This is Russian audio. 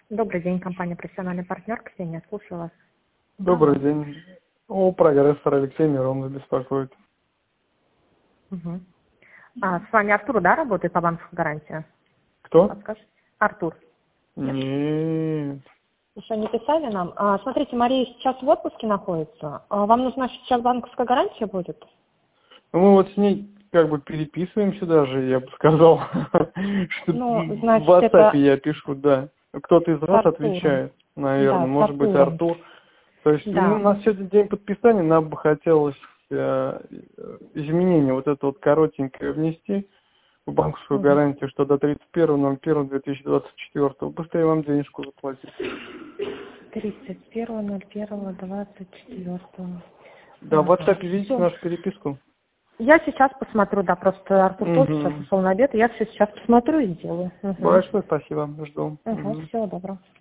Добрый день, компания «Профессиональный партнер». Ксения, слушаю вас. Добрый день. Прогрессор Алексей Миронов беспокоит. Угу. С вами Артур, да, работает по банковской гарантии? Кто? Подскажите? Артур. Нет. Еще не писали нам? Смотрите, Мария сейчас в отпуске находится. Вам нужна сейчас банковская гарантия будет? Ну, мы вот с ней как бы переписываемся даже, я бы сказал. Что Ну, в значит, WhatsApp это я пишу, да. Кто-то из с вас Артуром. отвечает, наверное. Да, с Может быть, Артуром. Артур. То есть, у Да. нас сегодня день подписания, нам бы хотелось изменение вот это вот коротенькое внести в банковскую Угу. гарантию, что до 31.01.2024 быстрее вам денежку заплатить. 31.01.24. Да, в WhatsApp видите Все. нашу переписку? Я сейчас посмотрю, да, просто Артур тоже сейчас Угу. ушел на обед, и я все сейчас посмотрю и сделаю. Угу. Большое спасибо, жду. Угу. Всего доброго.